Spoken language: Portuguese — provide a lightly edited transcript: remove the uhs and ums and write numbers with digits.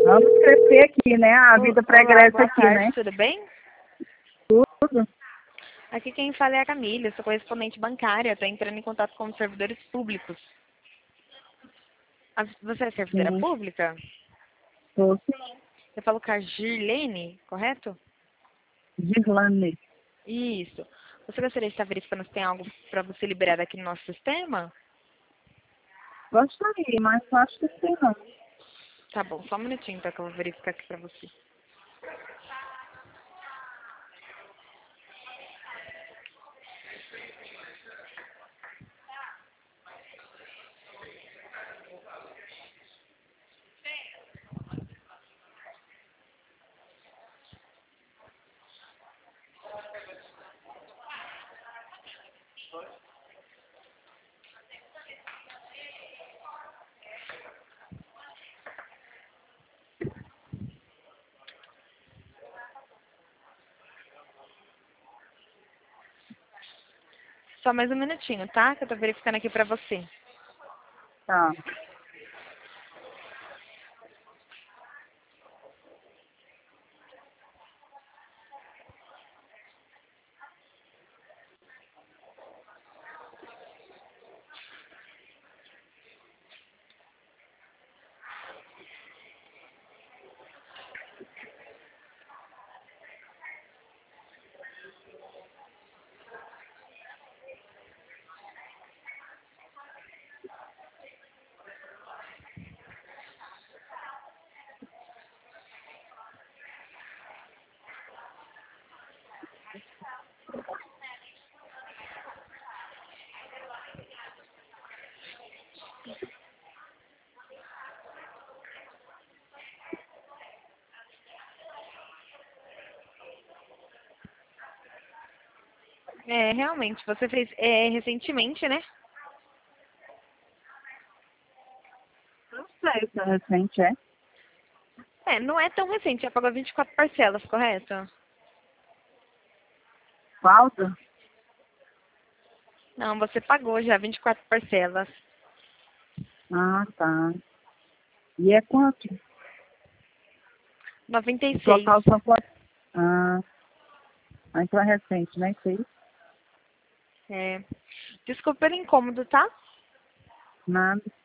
Vamos crescer aqui, né? A vida pregressa Boa aqui, tarde, né? tudo bem? Tudo. Aqui quem fala é a Camila, eu sou correspondente bancária, estou entrando em contato com os servidores públicos. Você é servidora Sim. pública? Tô sim. Eu falo com a Girlene, correto? Girlane. Isso. Você gostaria de estar verificando se tem algo para você liberar aqui no nosso sistema? Gostaria, mas acho que sim, não. Tá bom, só um minutinho então que eu vou verificar aqui para você. Só mais um minutinho, tá? Que eu tô verificando aqui para você. Tá. É, realmente, você fez recentemente, né? Não sei se é recente, é. É, não é tão recente, já pagou 24 parcelas, correto? Falta? Não, você pagou já 24 parcelas. Ah, tá. E é quanto? O 96. total são quanto? Ah, então é recente, né? Isso aí? É. Desculpa pelo incômodo, tá? Nada.